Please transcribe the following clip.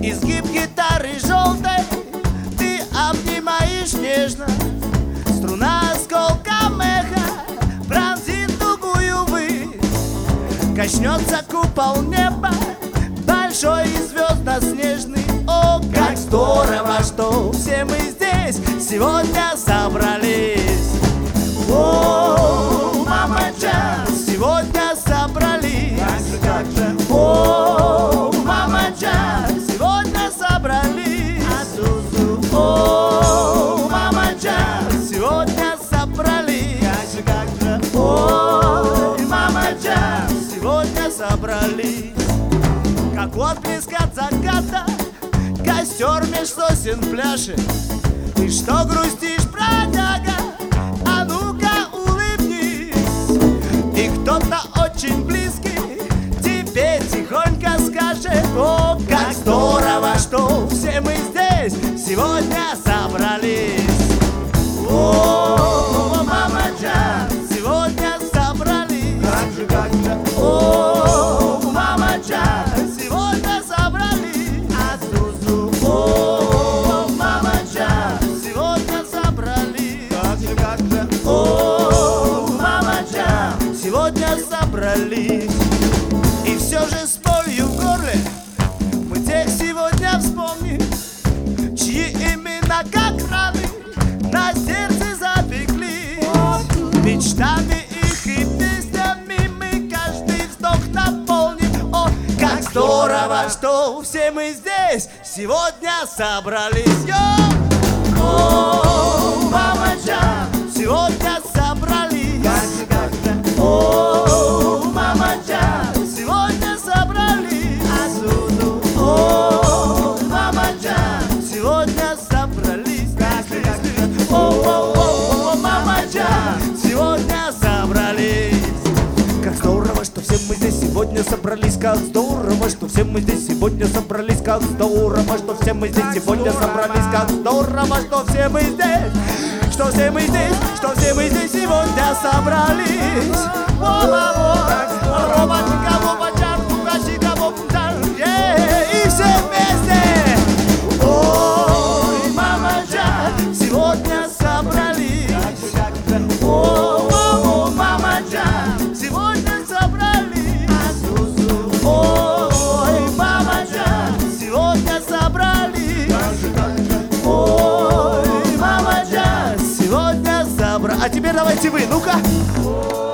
Изгиб гитары желтой ты обнимаешь нежно. Струна осколком эха пронзит тугую высь. Качнется купол неба большой и звездно-снежный. О, как здорово, что все мы здесь сегодня собрались. О, мама джаз, сегодня собрались. О, мама джаз, сегодня собрались. О, мама джаз, сегодня собрались. О, мама джаз, сегодня собрались. Как отблеск от заката костер меж сосен пляшет. Ты что грустишь, бродяга? А ну-ка улыбнись. И кто-то очень близкий тебе тихонько скажет: о, как здорово, что все мы здесь сегодня собрались. О, мама джаз, сегодня собрались. О, мама джаз, сегодня собрались. О, мама джаз, сегодня собрались. О, мама джаз, сегодня собрались. И все же с болью в горле мы тех сегодня вспомним, чьи имена как раны на сердце запеклись. Мечтами их и песнями мы каждый вздох наполним. О, как здорово, что все мы здесь сегодня собрались. О, мама джаз, сегодня собрались. О, мама джаз, сегодня собрались. О, мама джаз, сегодня собрались. О, мама джаз, сегодня собрались. Как здорово, что все мы здесь сегодня собрались. Как здорово, что все мы здесь сегодня собрались. Как здорово, что все мы здесь сегодня собрались. Как здорово, что все мы здесь, что все мы здесь, что все мы здесь сегодня собрались. И все вместе. Ой, мама джаз, сегодня собрались. О, мама джаз, сегодня собрались. Ой, мама джаз, сегодня собрались. Ой, мама джаз, сегодня собрались. А теперь давайте вы, ну-ка.